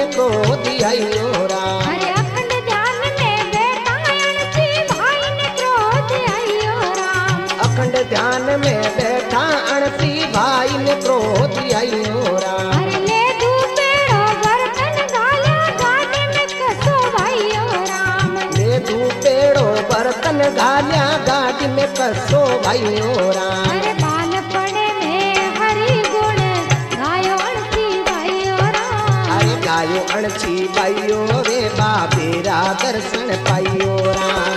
क्रोध आयो राम। अरे अखंड ध्यान में बैठा अणसी भाई ने क्रोध आयो राम। अखंड ध्यान में बैठा अणसी भाई ने क्रोध आयो राम। अरे ले धूपेड़ो बर्तन गालिया गाड़ी में कसो भाइयो राम। ले धूपेड़ो बर्तन गालिया गाड़ी में कसो भाइयो राम। अरे बाल पड़े में हरि गुण गायो अणसी भाइयो राम। अरे गायो अणसी भाइयो रे बाबेरा दर्शन पाइयो राम।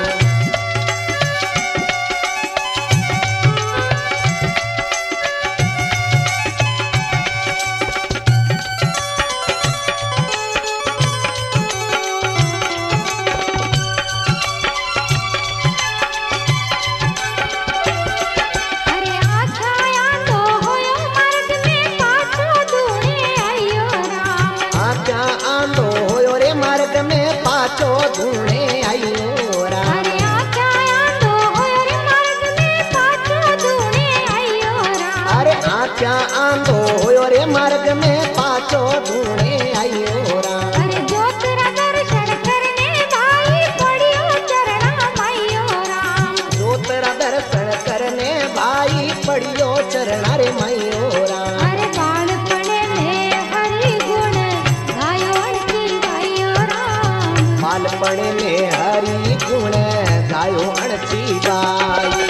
अरे आछाया तो होयो मर्द में पाछो दूणे आयो राम। आजा आंदो होयो रे मार्ग में पाछो धूणे आयो राम। अरे आछाया तो होयो रे मर्द में पाछो दूणे आयो राम। अरे आजा आंदो होयो रे मार्ग में पाछो धूणे आयो राम। अरे ज्योतिरा दर्शन करने भाई पड़ियो चरणा माइयो राम। ज्योतिरा दर्शन करने भाई पड़ियो चरण रे माइयो राम। अरे बालपणे में हरि गुण गायो अणसी भाइयो राम। बालपण में हरि गुण गायो अणसी बाई।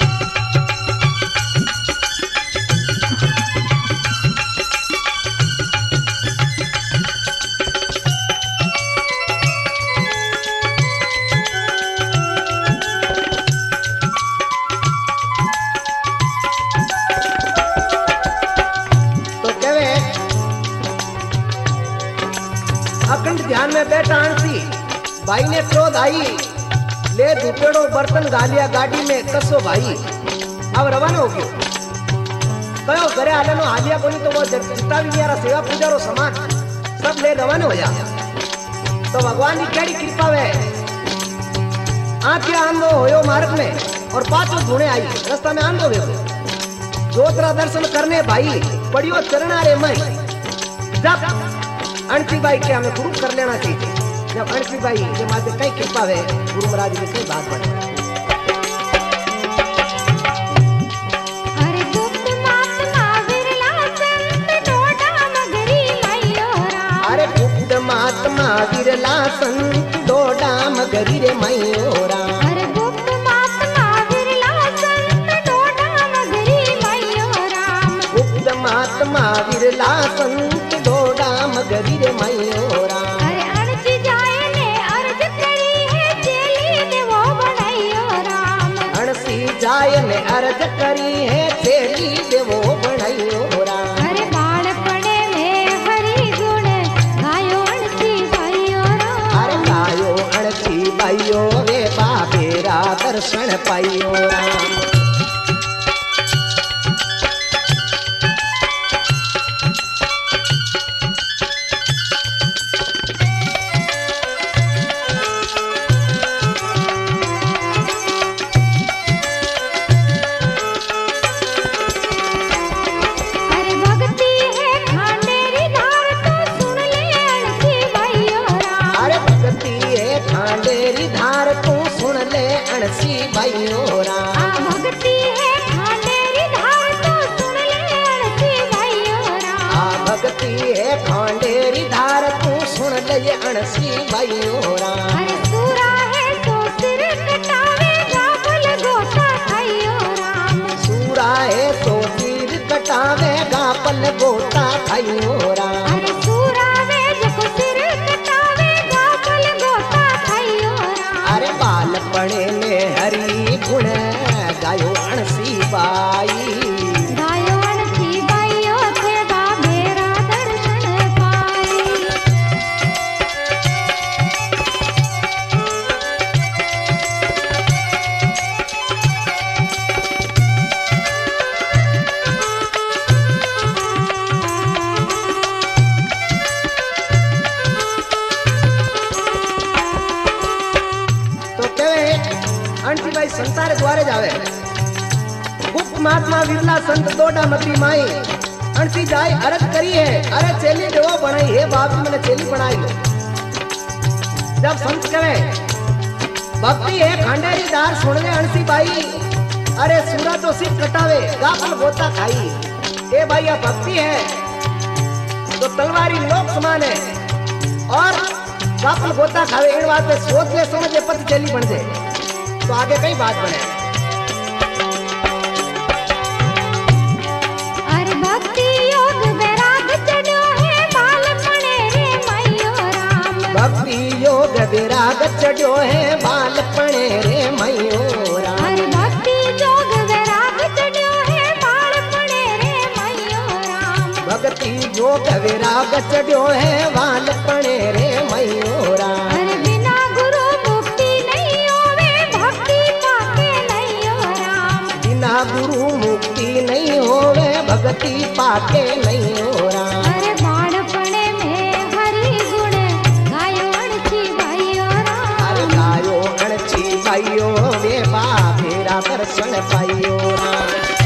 तो कहे अखंड ध्यान में बैठा अणसी भाई ने क्रोध आई। ले धुपेड़ो बर्तन गालिया गाड़ी में कसो भाई। अब रवाना हो गयो। कहो घरे आलेनो हालिया बोली तो वो जितना भी मेरा सेवा पूजा रो सामान सब ले रवाना हो जा। तो भगवान की केड़ी कृपा वे आंखें आंधो होयो मार्ग में और पाछो धुणे आई रास्ता में आंधो वे। ज्योतिरा दर्शन करने भाई पड़ियो चरणा रे मई। जब अणसी भाई के हमें गुरु कर लेना चाहिए। जब अणसी भाई के माथे कई कृपा है गुरु महाराज की कई बात बढ़े। अरे गुप्त महात्मा विरला संत डोडा मगरी माइयो राम। अरे गुप्त महात्मा विरला संत डोडा मगरी रे माइयो राम। अरे गुप्त महात्मा विरला संत डोडा मगरी माइयो राम। गुप्त महात्मा विरला संत डोडा मगरी रे माइयो राम। अरे अणसी जाए ने अर्ज करी है चेली ने वो बनाइयो राम। अणसी जाय ने अर्ज करी है चेली देवो बनाइयो राम। अरे बालपणे में हरि गुण गायो अणसी भाइयो राम। अरे गायो अणसी भाइयो रे बाबेरा दर्शन पाइयो राम। अरे भक्ति है खांडेरी धार तो सुन ले अणसी भाइयो राम। अरे भक्ति है खांडेरी धार तू सुन ले अणसी भाइयो राम। आ भक्ति है खांडेरी धार तो सुन ले अणसी भाइयो राम। आ भक्ति है खांडेरी धार तू सुन ले अणसी भाइयो राम। अरे सूरा है तो सिर कटावे गाफल गोता खाइयो राम। सूरा है तो तीर कटावे गापल गोता खाइयो राम। अरे सूरा वे जको सिर कटावे गाफल गोता खाइयो राम। अरे बालपणे में हरि गुण गायो अणसी बाई। गायो अणसी भाइयो थे बाबेरा दर्शन पाई। अणसी भाई संतारे द्वारे जावे। गुप्त महात्मा विरला संत डोडा मती माई अणसी जाय अरज करी है, अरे चेली देवो बनाई है बाप मैंने चेली बनाई लो। जब संत कहे भक्ति है खंडेरी दार सुन ले अणसी बाई, अरे सूरा तो सिर्फ कटावे गाफल गोता खाई। ए भाई यह भक्ति है तो तलवारी लोक समान है और गाफल गोता खावे। इन बात पे सोच ले समझे पति चेली बन जाए तो आगे कई बात बने। भक्ति योग वैराग चढ़ो है बालपणे रे मैयो राम। भक्ति योग वैराग चढ़ो है बालपणे रे मैयो राम। हर भक्ति योग वैराग चढ़ो है बालपणे रे मैयो राम। भक्ति योग वैराग चढ़ो है बालपणे रे मैयो राम। हर बिना गुरु मुक्ति नहीं होवे भक्ति पाके नहीं हो राम। बिना गुरु मुक्ति नहीं होवे भक्ति पाके नहीं हो राम। अरे बाणपणे में हरि गुण गायो अणसी भाइयो राम। अरे गायो अणसी भाइयो वे बाबेरा दर्शन पाइयो राम।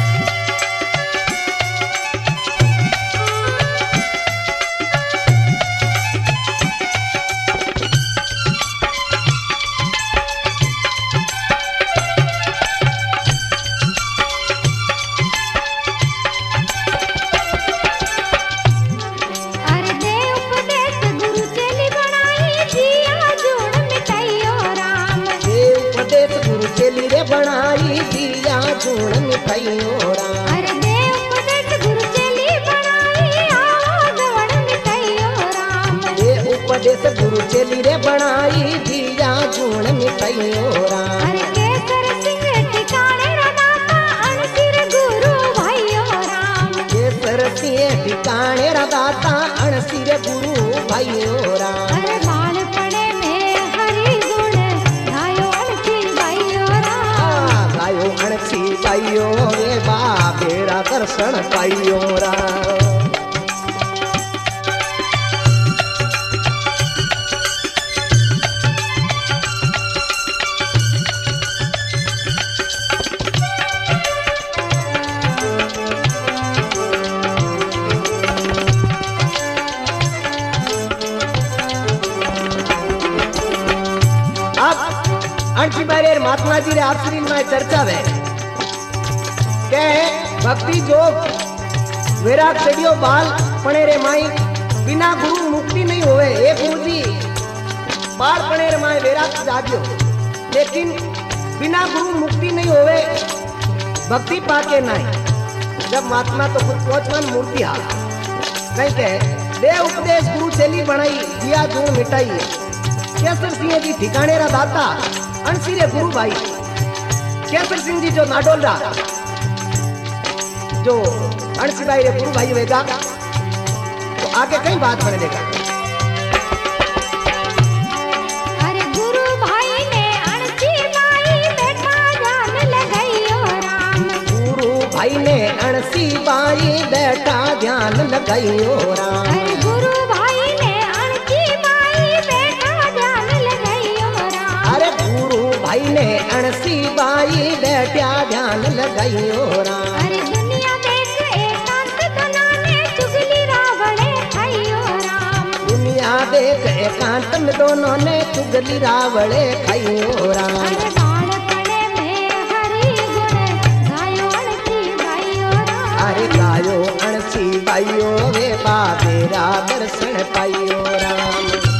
बनाई दिया चूड़ मिठाइयों राम। अरे देव उपदेश गुरु चेली बनाई आगवण मिठाइयों राम। ये उपदेश गुरु चेली रे बनाई दिया चूड़ मिठाइयों राम। अरे केसर सिंह ठिकाने रदाता अणसिर गुरु भाइयों राम। केसर सिंह ठिकाने रदाता अणसिर गुरु भाइयों राम। अरे बालपणे में हरि गुण गायो अणसी भाइयों राम। गायो अणसी भाइयों वे बाबेरा दर्शन पाइयो राम। अणसी बारे महात्मा जी रे आपसी में चर्चा है के भक्ति जोग वैराग चढ़ियो बाल पणे रे माई बिना गुरु मुक्ति नहीं होवे। हे गुरु जी बाल पणे रे माई वैराग जागियो लेकिन बिना गुरु मुक्ति नहीं होवे भक्ति पाके नहीं। जब महात्मा तो खुद पहुंचवान मूर्ति हाल कहीं के दे उपदेश गुरु चेली बनाई दिया गुण मिटाई। केसर सिंह जी ठिकाने रा दाता अणसी रे गुरु भाई केसर सिंह जी जो नाडोला जो अणसी भाई रे गुरु भाई होगा तो आगे कई बात बने देगा। अरे गुरु भाई ने अणसी भाई बैठा ध्यान लगाइयो राम। गुरु भाई ने अणसी भाई बैठा ध्यान लगाइयो राम। अरे गुरु भाई ने अणसी भाई बैठा ध्यान लगाइयो राम। अरे गुरु भाई ने अणसी भाई बैठा ध्यान लगाइयो राम। अरे दुनिया देख एकांत दोनों ने चुगली रावणे खाइयो राम। दुनिया देख एकांत में दोनों ने चुगली रावणे खाइयो राम। अरे बालपणे में हरि गुण गायो अणसी भाइयो राम। अरे गायो अणसी भाइयो वे बाबेरा दर्शन पाइयो राम।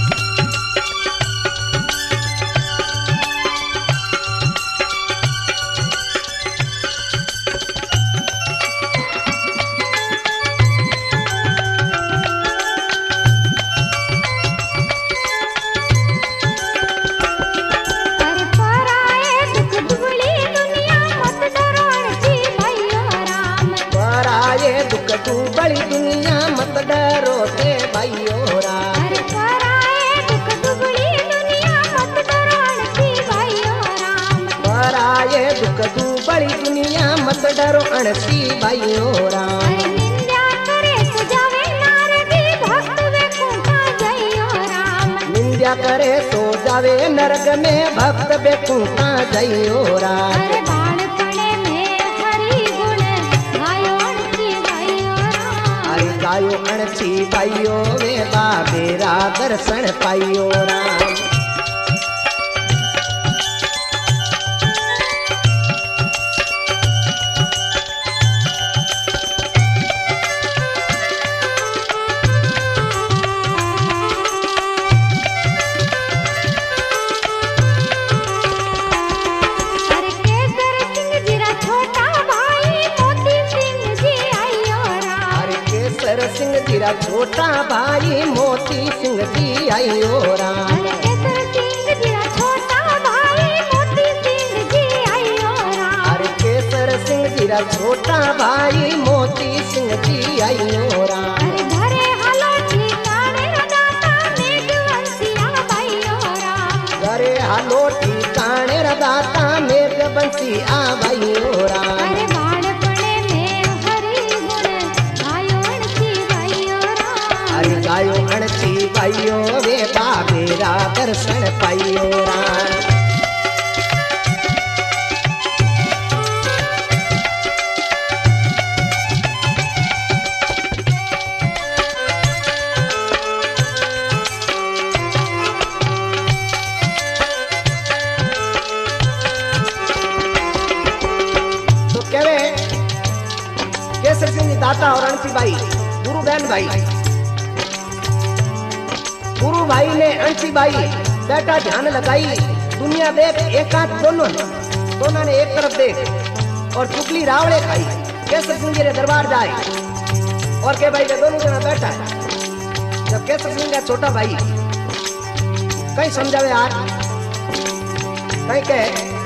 अरे पराए दुख दुबली दुनिया मत डरो अणसी भाइयो राम। पराये दुख तू बड़ी दुनिया मत डरो ते भाइयो राम। अरे पराए दुख दुबली दुनिया मत डरो अणसी भाइयो राम। पराये दुख तू बड़ी दुनिया मत डरो अणसी भाइयो राम। अरे निंदा करे सुजावे नारदी भक्त वे कुंठा जइयो राम। निंदा करे सो जावे नरक में भक्त बेकुंठा जइयो राम। अरे बालपणे में हरि गुण गायो अणसी भाइयो राम। गायो अणची भाइयो वे बाबेरा दर्शन पाइयो राम। सिंह जीरा छोटा भाई मोती सिंह जी आयो राम। अरे केसर सिंह जीरा छोटा भाई मोती सिंह जी आयो राम। घरे हालो ठिकाने रदाता मेघवंशिया भाइयो राम। घरे हालो ठिकाने रदाता मेघवंशिया भाइयो राम। गायो अणची भाइयो वे बाबेरा दर्शन पाइयो राम। तो कहवे केसर सिंह जी दाता और अणची भाई गुरु बहन भाई। गुरु भाई ने अंशी भाई बेटा ध्यान लगाई दुनिया देख एकांत दोनों ने एक तरफ देख और चुगली रावड़े खाई। केसर सिंह जी दरबार जाए और के भाई के दोनों जना बैठा है। जब केसर सिंह का छोटा भाई कहीं समझावे यार कहीं कहे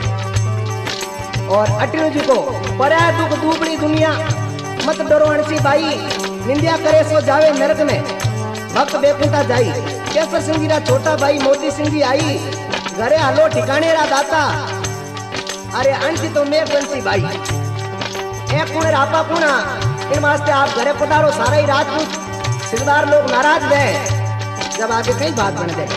और अटनू जी को परा दुख दूबड़ी दुनिया मत डरो अंशी भाई निंदिया करे सो जावे नरक में भक्त बेकुंठा जाई। केसर सिंह जी रा छोटा भाई मोती सिंह जी आई घरे हालो ठिकाने रा दाता। अरे अंशी तो मेघ बंसी भाई एक कुण रापा कुणा इन वास्ते आप घरे पधारो सारा ही राजपूत सिरदार लोग नाराज गए। जब आगे कई बात बन गए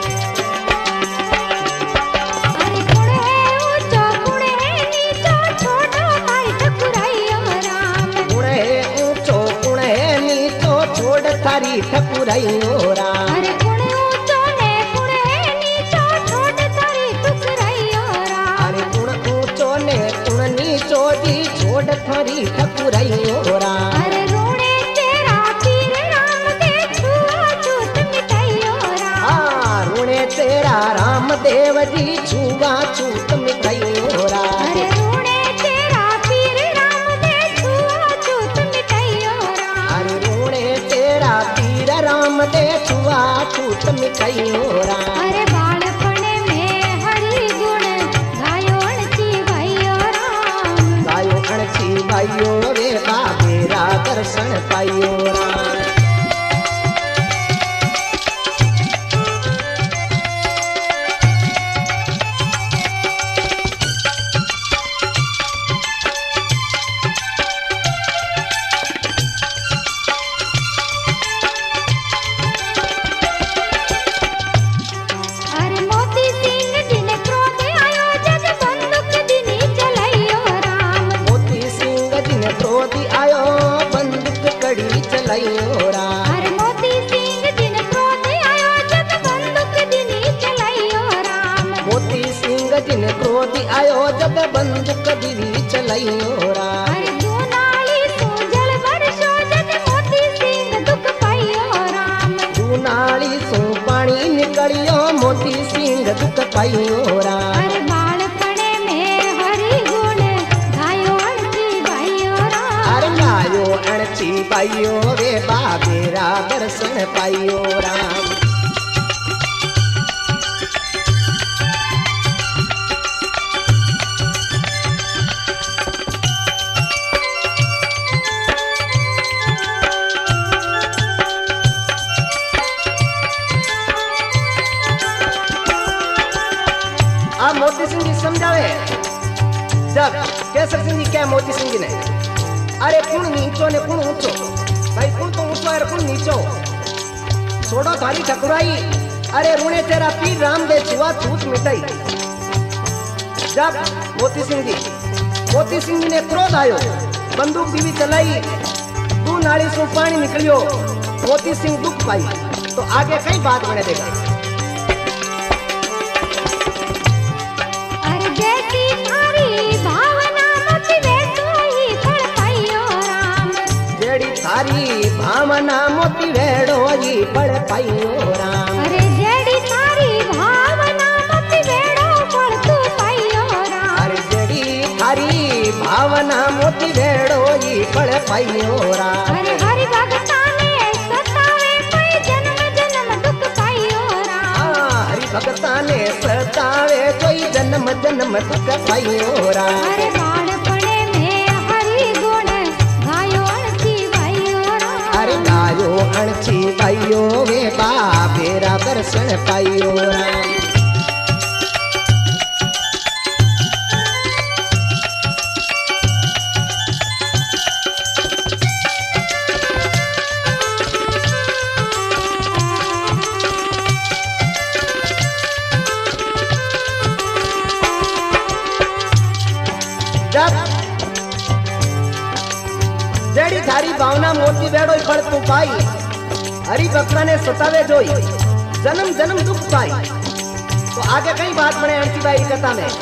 थारी ठकुराइयो राम। अरे कुण ऊंचो ने कुण है नीचो छोड़ थारी ठकुराइयो राम। अरे कुण ऊंचो ने कुण नीचो जी छोड़ थारी ठकुराइयो राम। अरे रूणे तेरा पीर राम दे छुआ छूत मिठाइयो राम। हाँ रूणे तेरा राम देव जी छुआ छूत मिठाइयो राम। अरे रूणे तेरा पीर राम दे छुआ छूत मिठाइयो राम। अरे रूणे तेरा पीर राम दे छुआ छूत मिठाइयो राम। अरे बालपने में हरि गुण गायो अणची भाइयो राम। गायो अणची भाइयो वे बाबेरा दर्शन पाइयो राम। अरे मोती सिंह जिन क्रोध आयो जब बंदूक दिनी चलाइयो राम। मोती सिंह जिन क्रोध आयो जब बंदूक दिनी चलाइयो राम। अरे दूनाली सो जल बरसो जब मोती सिंह दुख पाइयो राम। दूनाली सो पानी निकलियो मोती सिंह दुख पाइयो राम। अरे बालपने में हरि गुण गायो अणची भाइयो राम। अरे गायो अणची भाइयो वे बाबेरा दर्शन पाइयो राम। अब मोती सिंह जी समझावे जब केसर सिंह जी क्या मोती सिंह जी ने अरे कुण नीचो ने कुण ऊंचो भाई कुण तो ऊंचो है कुण नीचो छोड़ो थारी ठकुराई। अरे रूणे तेरा पीर राम दे छुआ छूत मिटाई। जब मोती सिंह जी ने क्रोध आयो बंदूक दीवी चलाई तू नाली सु पानी निकलियो मोती सिंह दुख पाई तो आगे कई बात बने देगा। अरे जैसी थारी भावना मोती वैसो ही फल पाइयो राम। जेड़ी थारी भावना मोती वेड़ो ही फल पाइयो राम। अरे जेड़ी थारी भावना मोती वेड़ो फल तू पाइयो राम। अरे जेड़ी थारी भावना मोती वेड़ो ही फल पाइयो राम। अरे हरि भगता ने सतावे कोई जन्म जन्म दुख पाइयो राम। हरि भगता ने सतावे कोई जन्म जन्म दुख पाइयो राम। अरे बाणपणे में हरि गुण गायो अणची भाइयो राम। अरे गायो अणची भाइयो वे बाबेरा दर्शन पाइयो राम। जेड़ी थारी भावना मोती बेड़ो फल तू पाई हरि भक्ता ने सतावे जोई जन्म जन्म दुख पाई तो आगे कई बात बने अणची बाई की कथा में।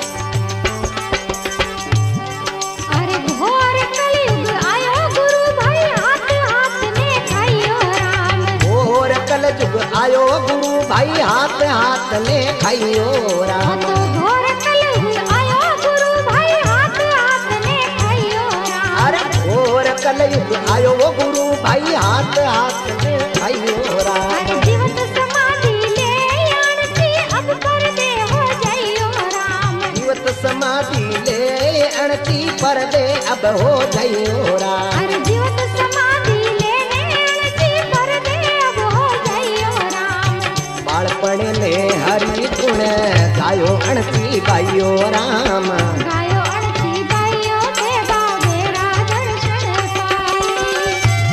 अरे घोर कलयुग आयो गुरु भाई हाथ हाथ ने खाइयो राम। घोर कलयुग आयो गुरु भाई हाथ हाथ ने खाइयो राम। तो घोर कलयुग आयो गुरु भाई हाथ हाथ ने खाइयो राम। अरे घोर कलयुग आयो वो गुरु भाई हाथ हाथ ने खाइयो राम। अरे जीवत समाधि ले अणची अब पर दे हो जाइयो राम। जीवत समाधि ले अणची पर दे अब हो जाइयो राम। अरे जीवत समाधि लेने अणची पर दे अब हो जाइयो राम। बाळपणे में हरि गुण गायो अणची बाइयो राम। गायो अणची बाइयो देवा बेरा दर्शन पाई।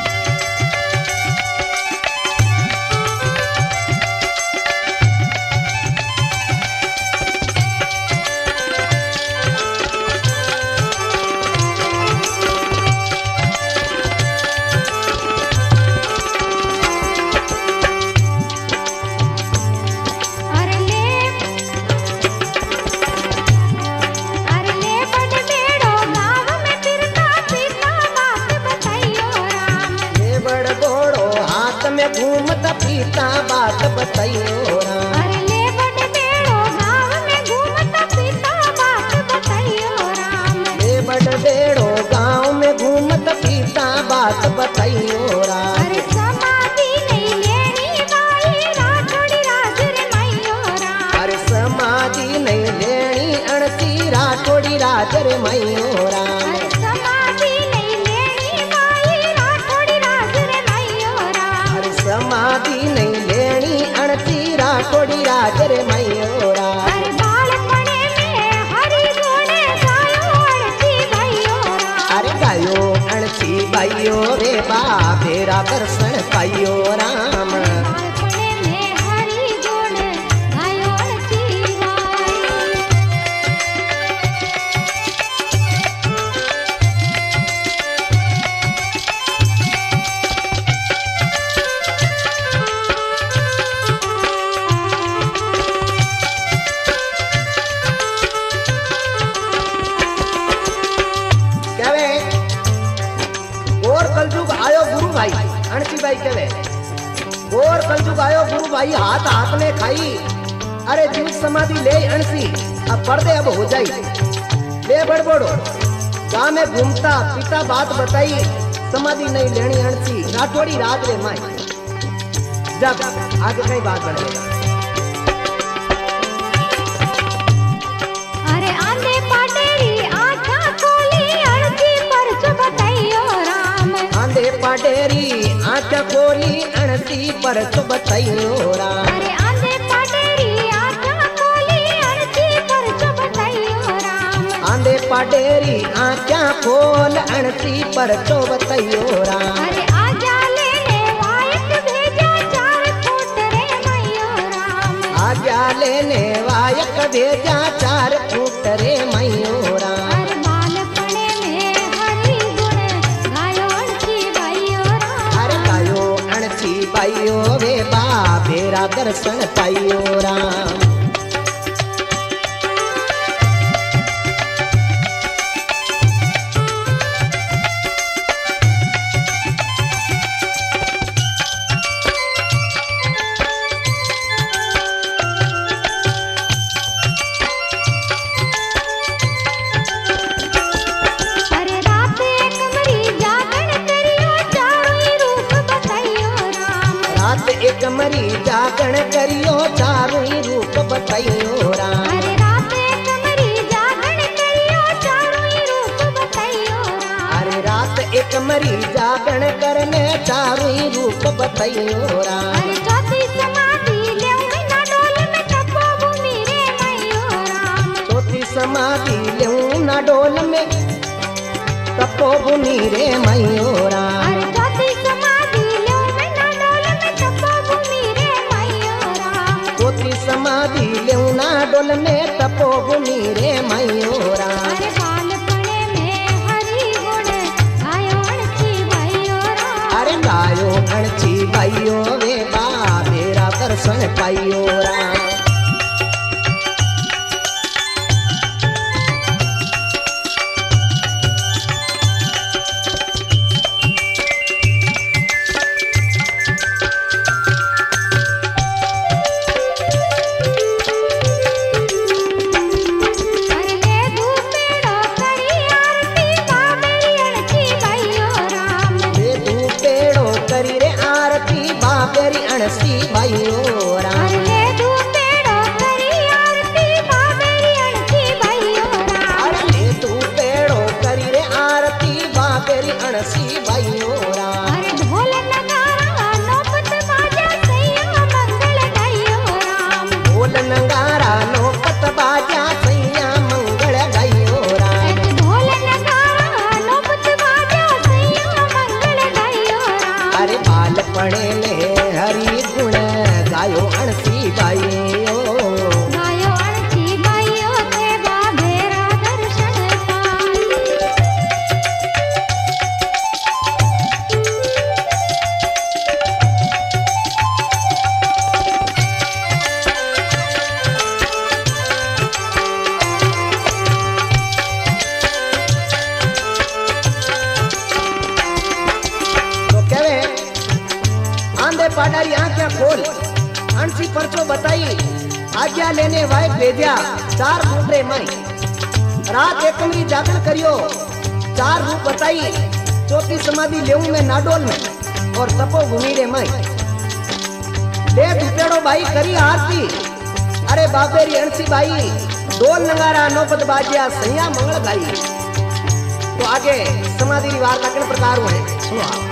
अरे ले बड़ बेड़ो गाँव में फिरता पीता बात बताइयो राम। ये बड़ बोड़ो हाथ में घूमता पीता बात बताइयो राम। अरे ले बड़ बेड़ो गाँव में घूमता पीता बात बताइयो राम। ये बड़ बेड़ो गाँव में घूमता पीता बात बताइयो राम। अरे समाधि नहीं लेनी बाई राठौड़ी राज रे माइयो राम। अरे समाधि नहीं लेनी अणची राठौड़ी राज रे माइयो राम। अरे समाधि नहीं लेनी बाई राठौड़ी राज रे माइयो राम। अरे समाधि नहीं लेनी अणची राठौड़ी राज रे माइयो राम। अरे बालपणे में हरि गुण गायो अणची भाइयो राम। अरे गायो अणची बाइयो रे बाबेरा दर्शन पाइयो राम। बालपणे में हरि गुण गायो अणची भाई। कहवे और कलयुग आयो गुरु भाई अणची बाई कहवे और कलयुग आयो गुरु भाई हाथ हाथ में खाई। अरे जीव समाधि ले अणसी अब पर्दे अब हो जाई। ले बड़बड़ो गाँव में घूमता पिता बात बताई समाधि नहीं लेनी अणसी राठौड़ी राज रे माई। जब आगे कई बात बढ़ेगा। अरे आंधे पाटेरी आँखा खोली अणची पर जो बताइयो राम। आंधे पाटेरी आँख खोली अणसी पर तो बताइयो राम। अरे आंधे पाटेरी आँखा खोली अणची पर जो बताइयो राम। आंधे पाटेरी आँख खोल अणसी पर तो बताइयो राम। अरे आजा लेने वायक भेजा चार फूट रे मैयो राम। आज्ञा लेने वायक भेजा 4 फूट रे मैयो राम। अरे बालपणे में हरि गुण गायो अणची भाइयो दर्शन पाइयो राम। एक मरी जागण करियो चारों ही रूप बताइयो राम। अरे रात एक मरी जागण करियो चारों ही रूप बताइयो राम। अरे रात एक मरी जागण करने चारों ही रूप बताइयो राम। अरे चौथी समाधि लेऊं ना डोल में तपो भूमि रे मैयो राम। चौथी समाधि लेऊं ना डोल में तपो भूमि रे मैयो राम। अरे चौथी समाधि लेऊं ना डोल में तपो भूमि रे मैयो राम। चौथी समाधि लेऊं ना डोल में तपो भूमि रे मैयो राम। अरे बालपणे में हरि गुण गायो अणची भाइयो राम। अरे गायो अणची भाइयो वे बा मेरा दर्शन पाइयो राम। अणसी भाइयो राम। अरे दू पेड़ो करी आरती बाबेरी अणसी भाइयो राम। अरे तू पेड़ो करी रे आरती बाबेरी अणसी भाइयो राम। अरे ढोल नगारा नौपत बाजा सैया मंगल गाइयो राम। ढोल नगारा नौपत बाजा सैया मंगल गाइयो राम। ढोल नगारा नौपत बाजा सैया मंगल गाइयो राम। अरे बालपणे में हरि गुण गायो अणसी भाइयो। गायो अणसी भाइयो ते बाबेरा दर्शन पाई। तो कहवे आंधे पाडारी आंखें खोल अणसी परचो बताई आज्ञा लेने वाय भेजा चार फूटरे माई। रात एक कमरी जागरण करियो चार रूप बताई चौथी समाधि लेऊं में नाडोल में और तपो भूमि रे माई। ले दुपेड़ो भाई करी आरती अरे बाबेरी अणसी भाई डोल नगारा नौबत बाजिया सैया मंगल गाई। तो आगे समाधि री वार्ता किन प्रकार हुए सुनो आप।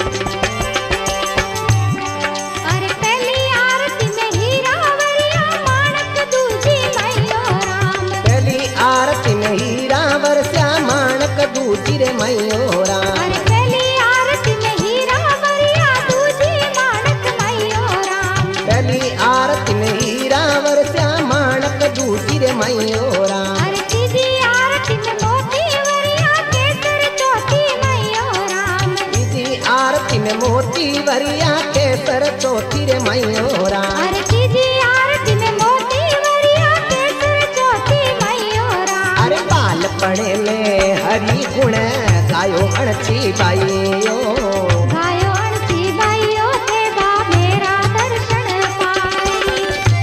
अरे पहली आरती में हीरा वरिया माणक दूजी मैयो राम। पहली आरती में हीरा वर्षा माणक दूजी रे मैयो राम। अरे पहली आरती में हीरा वरिया दूजी माणक मैयो राम। पहली आरती में हीरा वर्षा माणक दूजी रे मैयो राम। अरे तीजी आरती में मोती वरिया केसर चौथी मैयो राम। तीजी आरती में मोती वरिया केसर चौथी रे मैयो राम। अरे तीजी आरती में मोती वरिया केसर चौथी मैयो राम। अरे बालपणे में हरि गुण गायो अणसी भाइयो। गायो अणसी भाइयो ते बाबेरा दर्शन पाई।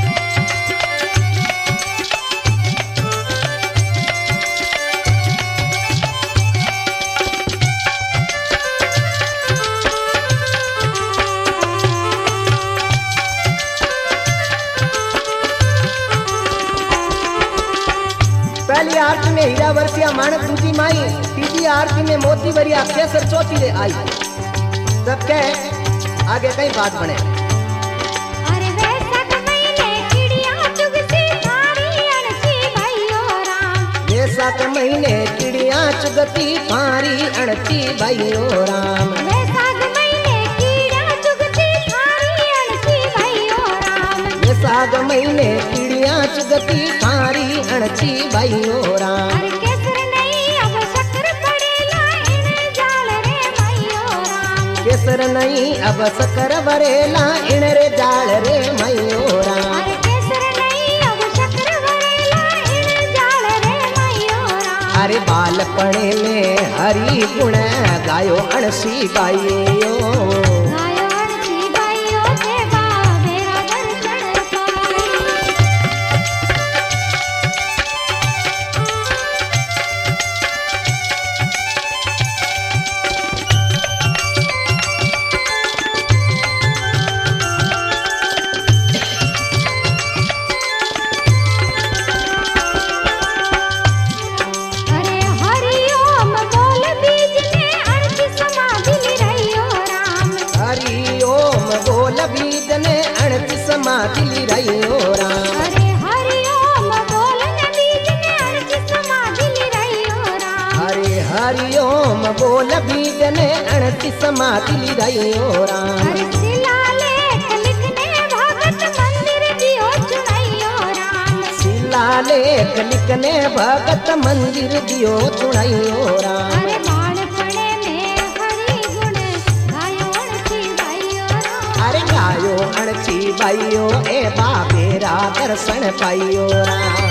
पहली आरती में हीरा वर्षिया माणक दूजी माई। तीजी आरती में मोती वरिया केसर चौथी रे आई। तब के आगे कई बात बने। अरे वैशाख महीने चिड़िया चुगती थारी अणसी भाइयो राम। वैशाख महीने चिड़िया चुगती फारी अणसी भाइयो राम। वैशाख महीने चिड़िया चुगती थारी अणसी भाइयो राम। वैशाख महीने चिड़िया चुगती फारी अणसी भाइयो राम। अरे केसर नहीं अब शक्कर पड़ेला इन जाल रे भाइयो राम। केसर नहीं अब शक्कर भरेला इन रे जाल रे मयूरा। अरे केसर नहीं अब शक्कर भरेला इन जाल रे मयूरा। अरे बालपणे में हरि गुण गायो अणसी बाइयो। गायो अणसी बाइयो ते बाबेरा दर्शन पाई। अरे हरिओम बोल बीज ने अणसी समाधि रहियो राम। हरि ओम बोल बीज ने अणसी समाधि रहियो राम। अरे हरिओम बोल ने बीज ने अणसी समाधि रहियो राम। अरे हरि ओम बोल बीज ने अणसी समाधि रहियो राम। अरे शिलालेख लिखने भगत मंदिर दियो चुनैयो राम। शिलालेख लिखने भगत मंदिर दियो चुनैयो राम। अरे बाणपणे में हरि गुण गायो अणसी बाइयो राम। अरे गायो अणसी बाइयो ए बाबेरा दर्शन पाइयो राम।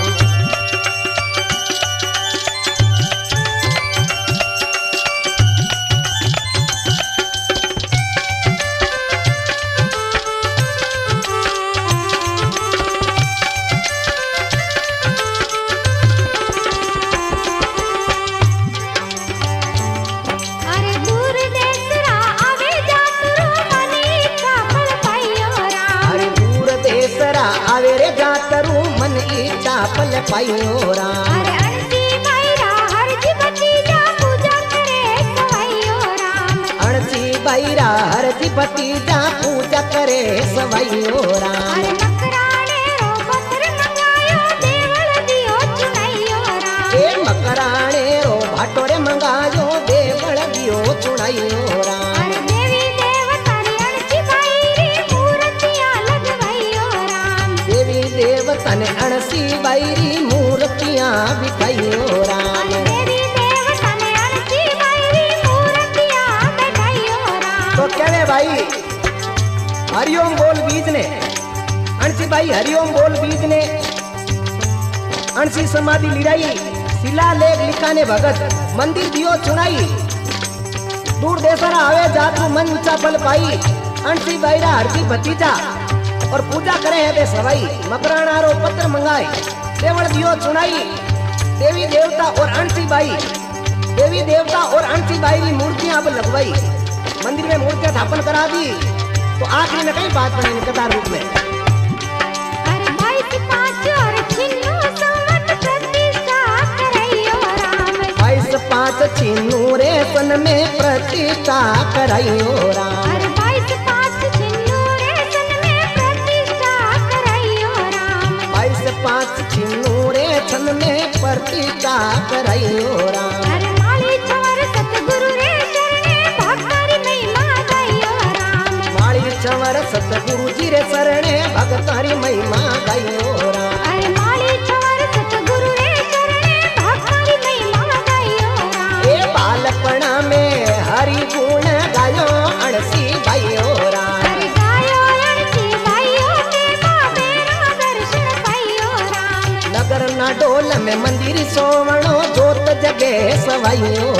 अरे दूर देसरा आवे जातरो मनी इच्छा फल पाइयो राम। अरे दूर देसरा आवे रे जातरू मन इच्छा फल पाइयो राम। अरे अणसी बाइरा हरजी भतीजा पूजा करे सवैयो राम। अणसी बाईरा हरजी भतीजा पूजा करे सवैयो राम। अरे मकराणे रो पत्र मंगायो देवल दियो चुनैयो राम। ए मकराणे रो भाटोरे मंगायो देवल दियो चुनैयो राम। अरे देवी देवता री अणसी बाईरी मूर्तियां लगवैयो राम। देवी देवता ने अणसी बाईरी मूर्तियां बिठाइयो राम। अरे देवी देवता ने अणसी बाईरी मूर्तियां बैठाइयो राम। तो कहवे भाई हरिओम बोल बीज ने अणसी भाई हरिओम बोल बीज ने अणसी समाधि लिराई शिलालेख लिखाने भगत मंदिर दियो चुनाई। दूर देसरा आवे जातरू मन ऊंचा फल पाई। अणसी बाईरा हरती भतीजा और पूजा करे है बे सवाई। मकराना रो पत्र मंगाए देवल दियो चुनाई। देवी देवता और अणसी बाई देवी देवता और अणसी बाई की मूर्तियां अब लगवाई। मंदिर में मूर्तियां स्थापन करा दी। तो आखिरी में कई बात बनी कथा रूप में। अरे 22-5 और छिन्नू संवत प्रतिष्ठा करैयो राम। 22-5 छिन्नू रे सन में प्रतिष्ठा कराइयो राम। अरे 22-5 छिन्नू रे सन में प्रतिष्ठा करैयो राम। 22-5 छिन्नू रे सन में प्रतिष्ठा कराइयो राम। अरे माली चवर सतगुरु रे शरणे भक्तारी महिमा गाइयो राम। माली चवर सतगुरु जी रे शरणे भगतारी महिमा गाइयो राम। अरे माली चवर सतगुरु रे शरणे भक्तारी महिमा गाइयो राम। ए बालपणा में हरि गुण गायो अणसी बाइयो राम। अरे गायो अणसी बाइयो ते बाबेरा दर्शन पाइयो राम। नगर ना डोल में मंदिर सोवणो जोत जगे सवाइयो